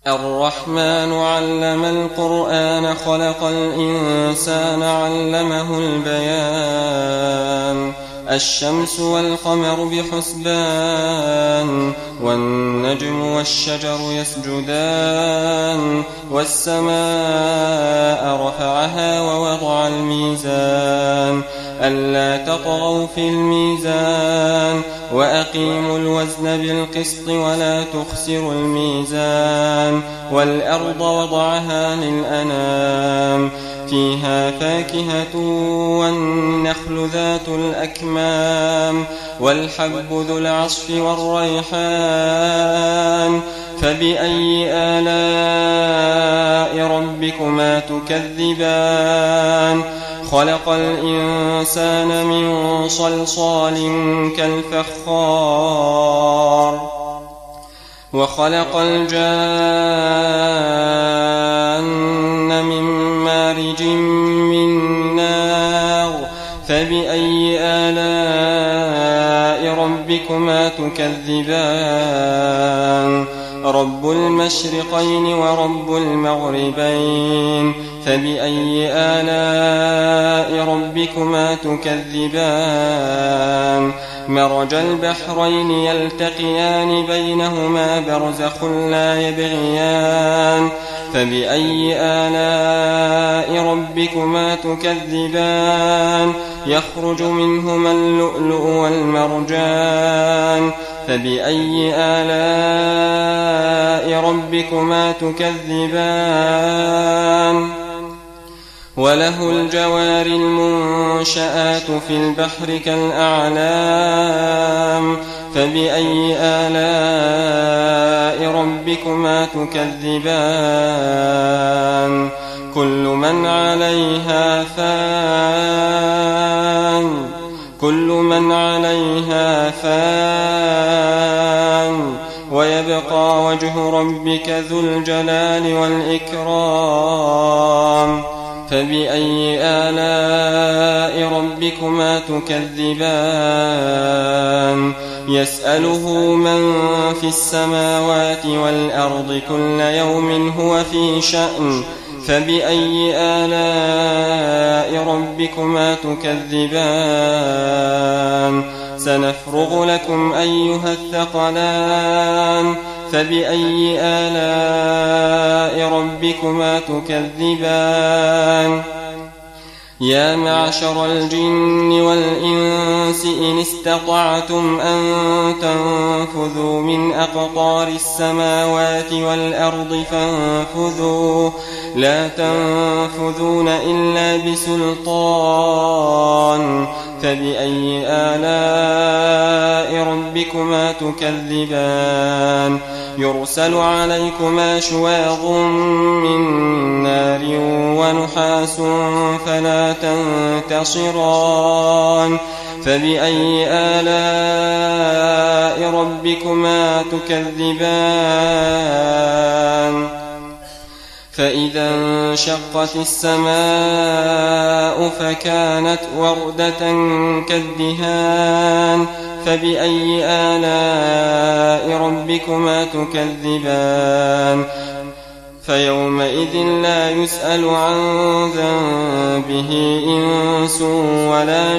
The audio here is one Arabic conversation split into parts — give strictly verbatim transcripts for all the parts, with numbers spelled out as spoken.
الرحمن علم القرآن خلق الإنسان علمه البيان الشمس والقمر بحسبان والنجم والشجر يسجدان والسماء رفعها ووضع الميزان ألا تطغوا في الميزان وأقيموا الوزن بالقسط ولا تخسروا الميزان والأرض وضعها للأنام فيها فاكهة والنخل ذات الأكمام والحب ذو العصف والريحان فبأي آلاء ربكما تكذبان خلق الإنسان من صلصال كالفخار وخلق الجان من مارج من نار فبأي آلاء ربكما تكذبان رب المشرقين ورب المغربين فبأي آلاء ربكما تكذبان مرج البحرين يلتقيان بينهما برزخ لا يبغيان فبأي آلاء ربكما تكذبان يخرج منهما اللؤلؤ والمرجان فبأي آلاء ربكما تكذبان وله الجوار المنشآت في البحر كالأعلام فبأي آلاء ربكما تكذبان كل من عليها فان كل من عليها فان ويبقى وجه ربك ذو الجلال والإكرام فبأي آلاء ربكما تكذبان يسأله من في السماوات والأرض كل يوم هو في شأن فبأي آلاء ربكما تكذبان سنفرغ لكم أيها الثقلان فبأي آلاء ربكما تكذبان يا معشر الجن والإنس إن استطعتم أن تنفذوا من أقطار السماوات والأرض فانفذوا لا تنفذون إلا بسلطان فبأي آلاء ربكما تكذبان يرسل عليكما شواظ من نار ونحاس فلا تنتصران فبأي آلاء ربكما تكذبان فإذا انشقت السماء فكانت وردة كالدهان فبأي آلاء ربكما تكذبان فيومئذ لا يسأل عن ذنبه إنس ولا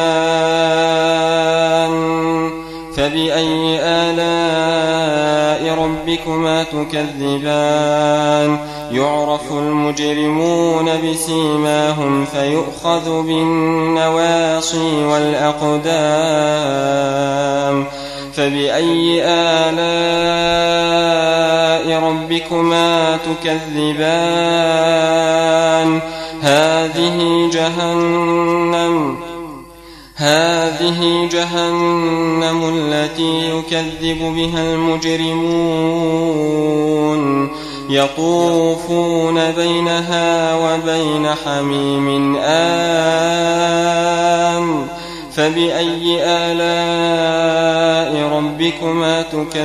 جان فبأي آلاء ربكما تكذبان يعرف المجرمون بسيماهم فيؤخذ بالنواصي والأقدام فبأي آلاء ربكما تكذبان هذه جهنم هذه جهنم التي يكذب بها المجرمون يطوفون بينها وبين حميم آن فبأي آلاء ربكما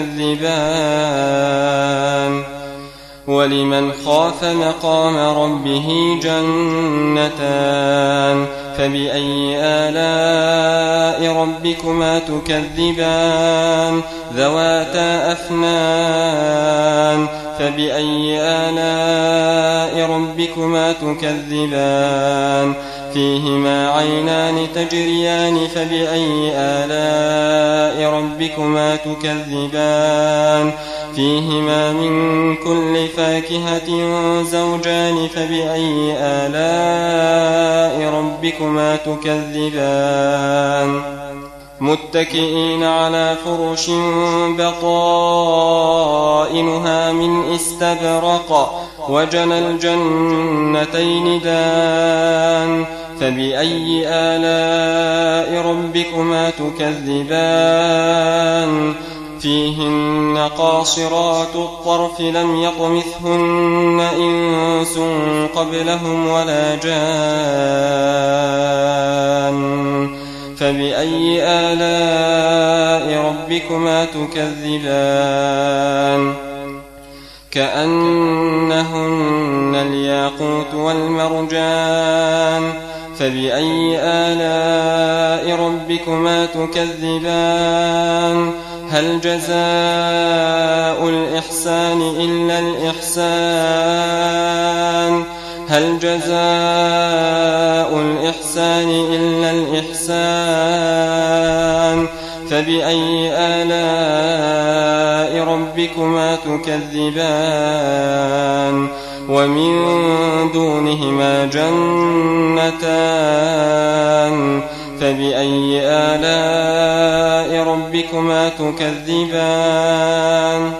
تكذبان ولمن خاف مقام ربه جنتان فبأي آلاء ربكما تكذبان ذواتا أفنان فبأي آلاء ربكما تكذبان فيهما عينان تجريان فبأي آلاء ربكما تكذبان فيهما من كل فاكهة زوجان فبأي آلاء ربكما تكذبان متكئين على فرش بطائنها من استبرق وجنى الجنتين دان فبأي آلاء ربكما تكذبان فيهن قاصرات الطرف لم يطمثهن إنس قبلهم ولا جان فبأي آلاء ربكما تكذبان كأنهن الياقوت والمرجان فبأي آلاء ربكما تكذبان هل جزاء الإحسان إلا الإحسان هل جزاء الإحسان إلا الإحسان فبأي آلاء ربكما تكذبان ومن دونهما جنتان فبأي آلاء ربكما تكذبان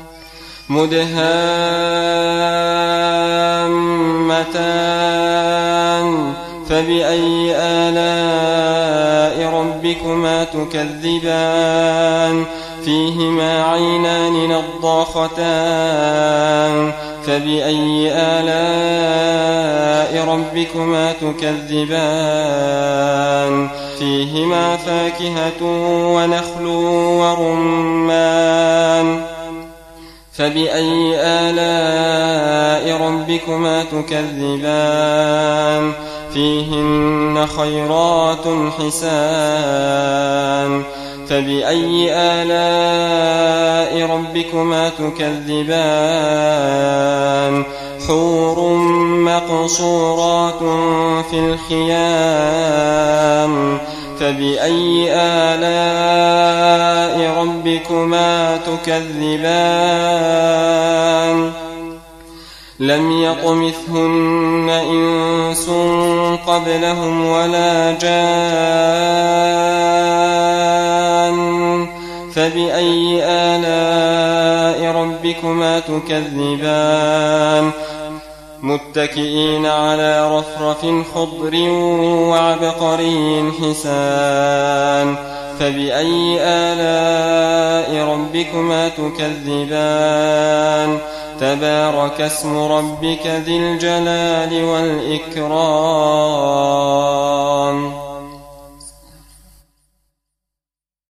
مدهامتان فبأي آلاء ربكما تكذبان فيهما عينان نضاختان فبأي آلاء ربكما تكذبان فيهما فاكهة ونخل ورمان فبأي آلاء ربكما تكذبان فيهن خيرات حسان فبأي آلاء ربكما تكذبان حور مقصورات في الخيام فبأي آلاء ربكما تكذبان لم يطمثهن إنس قبلهم ولا جان فبأي آلاء ربكما تكذبان متكئين على رفرف خضر وعبقري حسان فبأي آلاء ربكما تكذبان تبارك اسم ربك ذي الجلال والإكرام